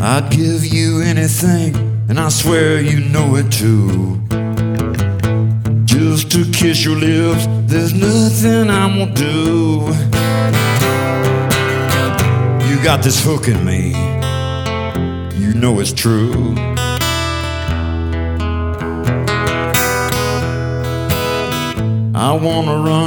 I'd give you anything, and I swear you know it too. Just to kiss your lips, there's nothing I won't do. You got this hook in me, you know it's true. I wanna run